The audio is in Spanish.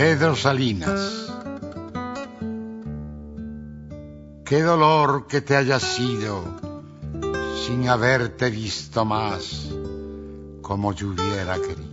Pedro Salinas. Qué dolor que te hayas ido sin haberte visto más como yo hubiera querido.